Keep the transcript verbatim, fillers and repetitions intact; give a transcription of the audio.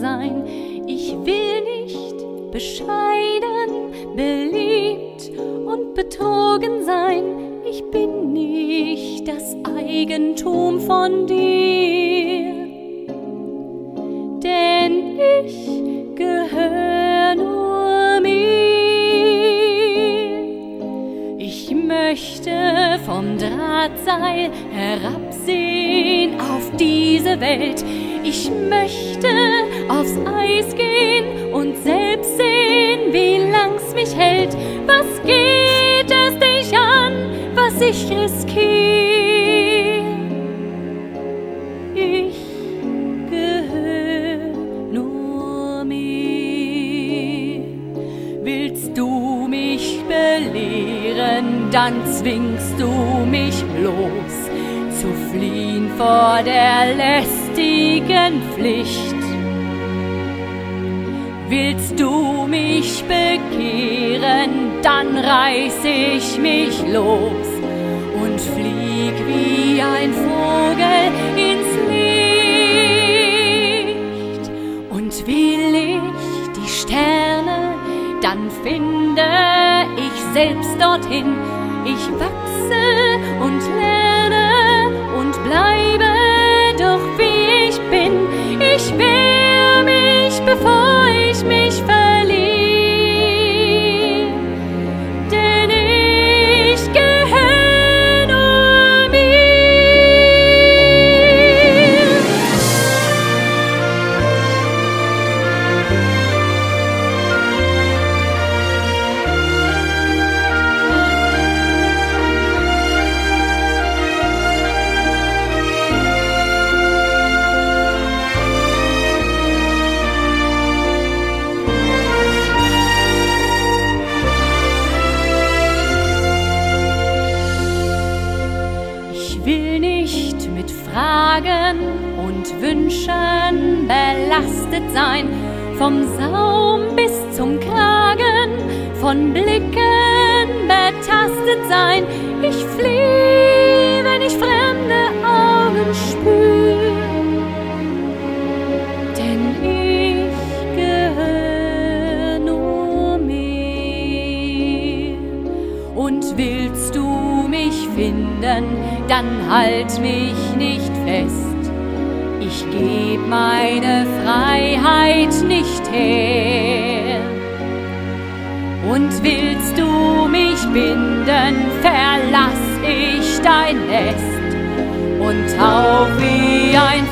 sein. Ich will nicht bescheiden, beliebt und betrogen sein. Ich bin nicht das Eigentum von dir, denn ich gehöre nur mir. Ich möchte vom Drahtseil herabsehen auf diese Welt. Ich möchte aufs Eis gehen und selbst sehen, wie lang's mich hält. Was geht es dich an, was ich riskiere? Ich gehöre nur mir. Willst du mich belehren, dann zwingst du mich bloß zu fliehen vor der lästigen Pflicht. Willst du mich bekehren, dann reiß ich mich los und flieg wie ein Vogel ins Licht. Und will ich die Sterne, dann finde ich selbst dorthin. Ich wachse und lerne und bleibe doch wie ich bin. Ich wehr mich, bevor ich mich verliere, denn ich gehöre nur mir. Ich will nicht mit Fragen und Wünschen belastet sein, vom Saum bis zum Kragen, von Blicken betastet sein. Ich flieh, wenn ich fremde Augen spür, denn ich gehöre nur mir. Und willst du mich finden, dann halt mich nicht fest. Ich geb meine Freiheit nicht her. Und willst du mich binden, verlass ich dein Nest und tauch wie ein